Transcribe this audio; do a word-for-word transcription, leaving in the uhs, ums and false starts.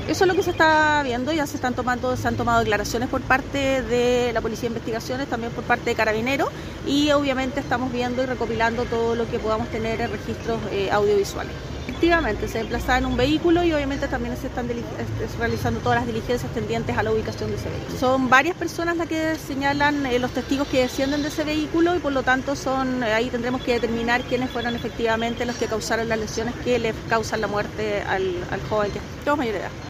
Eso es lo que se está viendo, ya se están tomando, se han tomado declaraciones por parte de la Policía de Investigaciones, también por parte de Carabineros, y obviamente estamos viendo y recopilando todo lo que podamos tener en registros eh, audiovisuales. Efectivamente, se desplazaba en un vehículo y obviamente también se están realizando todas las diligencias tendientes a la ubicación de ese vehículo. Son varias personas las que señalan eh, los testigos que descienden de ese vehículo y por lo tanto son eh, ahí tendremos que determinar quiénes fueron efectivamente los que causaron las lesiones que le causan la muerte al, al joven que es mayor de edad.